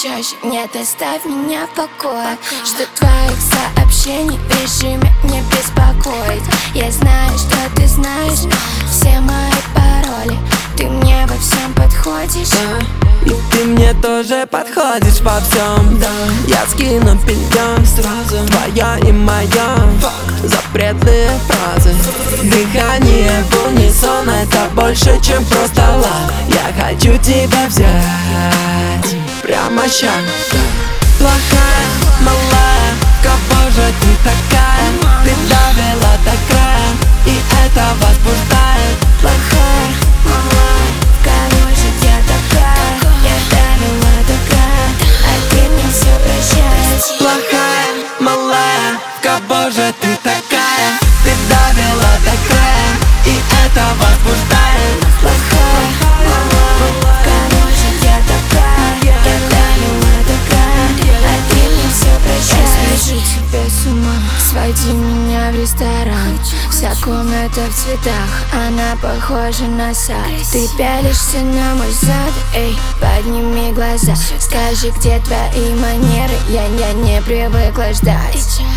чаще. Нет, оставь меня в покое. Что твоих сообщений в режиме не беспокоит. Я знаю, что ты знаешь все мои пароли. Ты мне во всем подходишь, и ты мне тоже подходишь во всем. Я скину белье сразу, твоя и моя. Запретные фразы, дыхание в унисон, это больше, чем просто лав. Я хочу тебя взять прямо ща. Плохая, малая, кого же ты такая? Ты довела до края, и это возбуждает. Плохая, малая, кого же я такая? Я довела до края, а ты мне все прощаешь. плохая, малая, кого же ты такая? Ты довела до края, и это возбуждает. Плохая, малая, кого же я такая? Я довела до края, а ты мне все прощаешь. Свяжу тебя с ума, своди меня в ресторан. Вся комната в цветах, она похожа на сад. Ты пялишься на мой зад, эй, подними глаза. Скажи, где твои манеры, я не привыкла ждать.